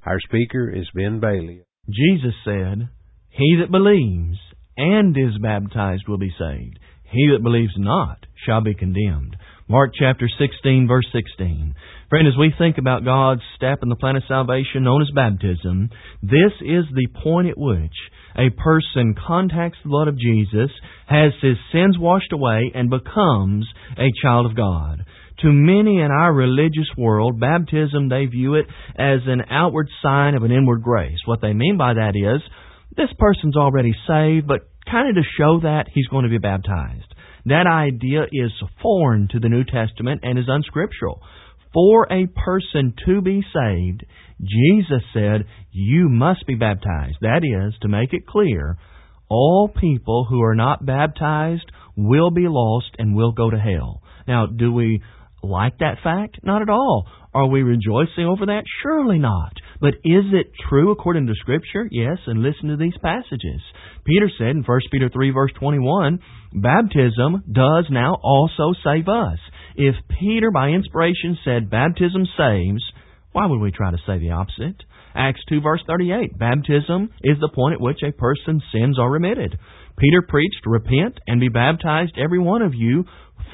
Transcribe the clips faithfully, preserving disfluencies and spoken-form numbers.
Our speaker is Ben Bailey. Jesus said, "He that believes and is baptized will be saved. He that believes not shall be condemned." Mark chapter sixteen, verse sixteen. Friend, as we think about God's step in the plan of salvation known as baptism, this is the point at which a person contacts the blood of Jesus, has his sins washed away, and becomes a child of God. To many in our religious world, baptism, they view it as an outward sign of an inward grace. What they mean by that is, this person's already saved, but kind of to show that, he's going to be baptized. That idea is foreign to the New Testament and is unscriptural. For a person to be saved, Jesus said, you must be baptized. That is, to make it clear, all people who are not baptized will be lost and will go to hell. Now, do we like that fact? Not at all. Are we rejoicing over that? Surely not. But is it true according to Scripture? Yes, and listen to these passages. Peter said in First Peter three, verse twenty-one, baptism does now also save us. If Peter, by inspiration, said baptism saves, why would we try to say the opposite? Acts two, verse thirty-eight, baptism is the point at which a person's sins are remitted. Peter preached, repent and be baptized, every one of you,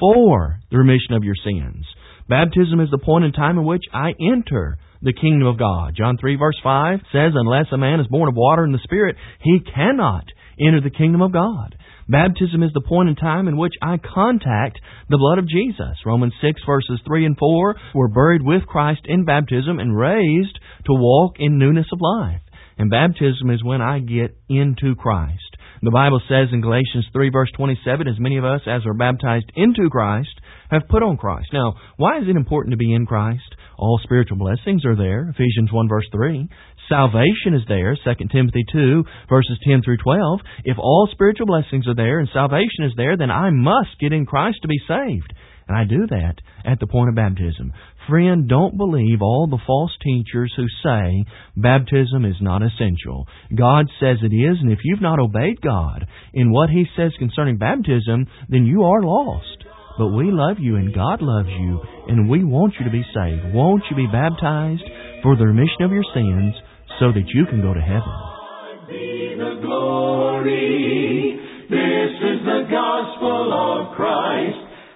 for the remission of your sins. Baptism is the point in time in which I enter the kingdom of God. John three, verse five says, unless a man is born of water and the Spirit, he cannot enter the kingdom of God. Baptism is the point in time in which I contact the blood of Jesus. Romans six, verses three and four, we're buried with Christ in baptism and raised to walk in newness of life. And baptism is when I get into Christ. The Bible says in Galatians three, verse twenty-seven, as many of us as are baptized into Christ have put on Christ. Now, why is it important to be in Christ? All spiritual blessings are there, Ephesians one, verse three. Salvation is there, Second Timothy two, verses ten through twelve. If all spiritual blessings are there and salvation is there, then I must get in Christ to be saved. And I do that at the point of baptism. Friend, don't believe all the false teachers who say baptism is not essential. God says it is, and if you've not obeyed God in what He says concerning baptism, then you are lost. But we love you, and God loves you, and we want you to be saved. Won't you be baptized for the remission of your sins so that you can go to heaven? Be the glory. This is the gospel of Christ.